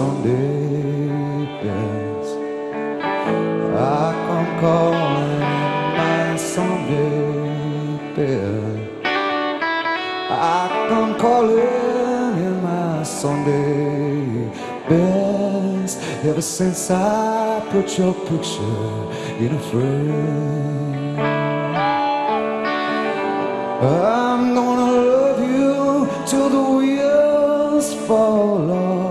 Sunday best. I come calling in my Sunday best. I come calling in my Sunday best. Ever since I put your picture in a frame, I'm gonna love you till the wheels fall off.